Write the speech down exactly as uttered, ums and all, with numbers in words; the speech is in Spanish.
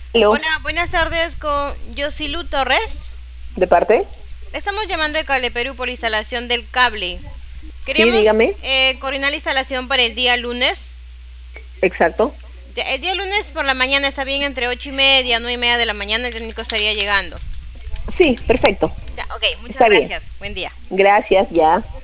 Aló, Hola, buenas tardes con Yosilu Torres. ¿de parte? Estamos llamando de Cable Perú por instalación del cable. Sí, Queríamos dígame. eh, coordinar la instalación para el día lunes. Exacto. Ya- El día lunes por la mañana está bien, entre ocho y media, nueve y media de la mañana el técnico estaría llegando. Sí, perfecto. Ya, ok, muchas Está bien. gracias. Buen día. Gracias, ya.